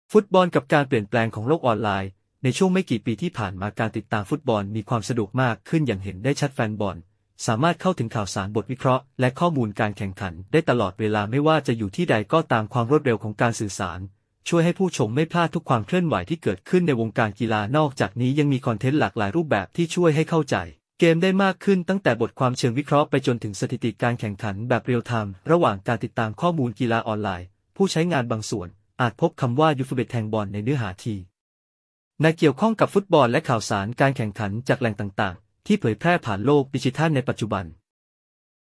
ฟุตบอลกับการเปลี่ยนแปลงของโลกออนไลน์ในช่วงไม่กี่ปีที่ผ่านมาการติดตามฟุตบอลมีความสะดวกมากขึ้นอย่างเห็นได้ชัดแฟนบอลสามารถเข้าถึงข่าวสารบทวิเคราะห์และข้อมูลการแข่งขันได้ตลอดเวลาไม่ว่าจะอยู่ที่ใดก็ตามความรวดเร็วของการสื่อสารช่วยให้ผู้ชมไม่พลาดทุกความเคลื่อนไหวที่เกิดขึ้นในวงการกีฬานอกจากนี้ยังมีคอนเทนต์หลากหลายรูปแบบที่ช่วยให้เข้าใจเกมได้มากขึ้นตั้งแต่บทความเชิงวิเคราะห์ไปจนถึงสถิติการแข่งขันแบบเรียลไทม์ระหว่างการติดตามข้อมูลกีฬาออนไลน์ผู้ใช้งานบางส่วนอาจพบคำว่ายูฟเบตแทงบอลในเนื้อหาที่เกี่ยวข้องกับฟุตบอลและข่าวสารการแข่งขันจากแหล่งต่างๆที่เผยแพร่ผ่านโลกดิจิทัลในปัจจุบัน